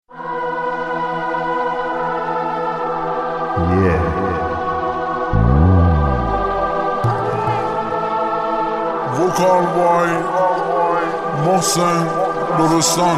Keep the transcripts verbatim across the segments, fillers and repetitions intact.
Yeah. Vocal by Mohsen Lorestani.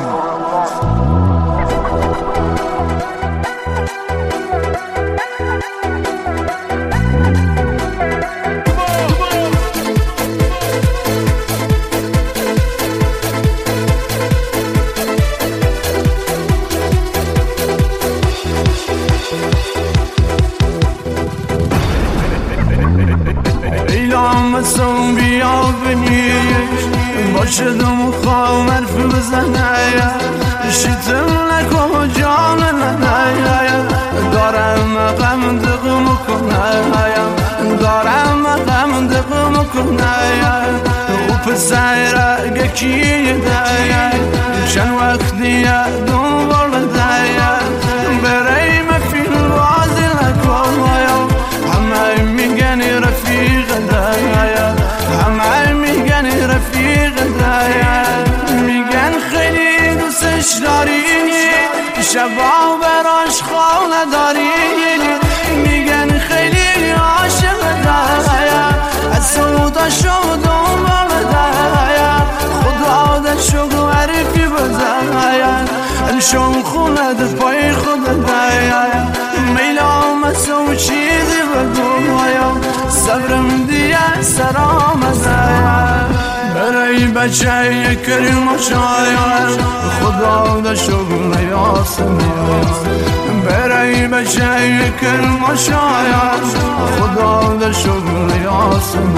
Eylemesin bia beni başladım ukham harf bزنه شتمله کجانه دارم غم دغم کنه دارم غم دغم کنه و پسره گکیده چند وقتی دنبال ده بریم فی الوازی لکنه همه میگن رفیق ده همه میگن رفیق ده میگن خیلی دوستش داری شبا براش خانه داری میگن خیلی عاشق ده از سودا شو دنبال ده خدا ده شو عرفی بزن انشان خونه ده پای خود ده میلام سو چیزی بگو صبرم دیگه سرام ازه برای بچه کریم و شاید خدا ده شغل یاسم برای بچه کریم و شاید خدا ده شغل یاسم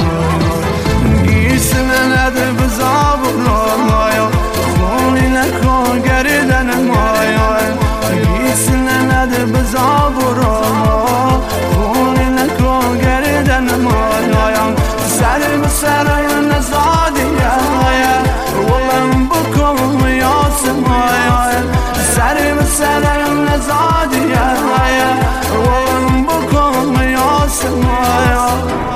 گیسنه نده بزاب مایا خونی نکن گردن مایا گیسنه نده بزاب خونی نکن گردن مایا سر بسر نزادی ولم بكم يا سمايا سر بسر نزادي ولم بكم يا سمايا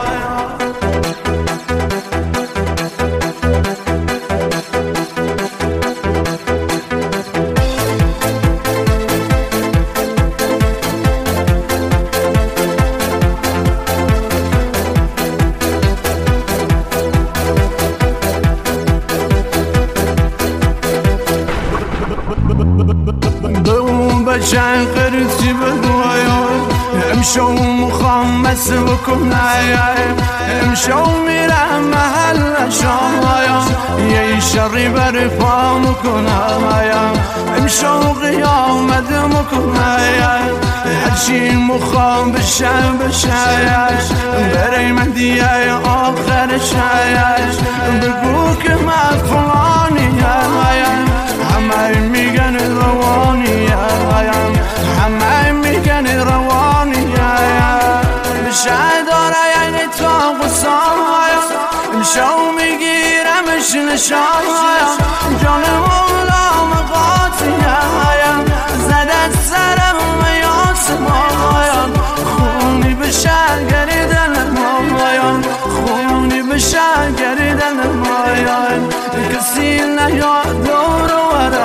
بچن قرصی بگویا امشو مخمس بکنه امشو میرم محل شایا یه شری بر پا مکنه امشو قیامت مکنه هرچی مخام بشه بشه برای من دیگه آخر شایش بگو که من فلانی همه میگن روانی همه میگن روانی بشه داره یعنی تا غصای امشو میگیرمش نشان جان مولا مقاطی زدت سرم یاسمان خونی بشه گریدن مایان خونی بشه گریدن مایان کسی نیاد دور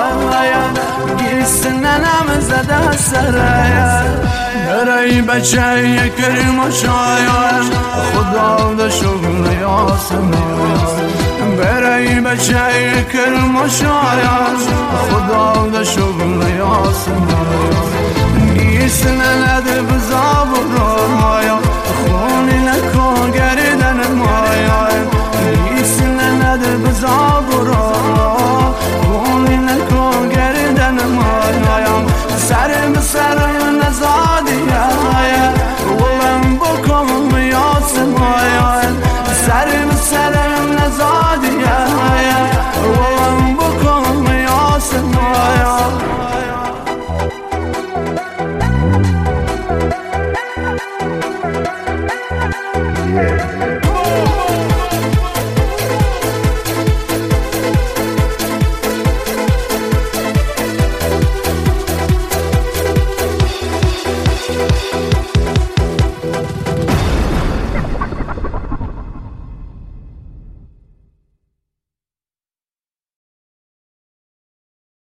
گیسننم زده سره برای بچه کریم و شاید خدا ده شغل یاسم برای بچه کریم و شاید خدا ده شغل یاسم گیسننه ده بزاب رو مایا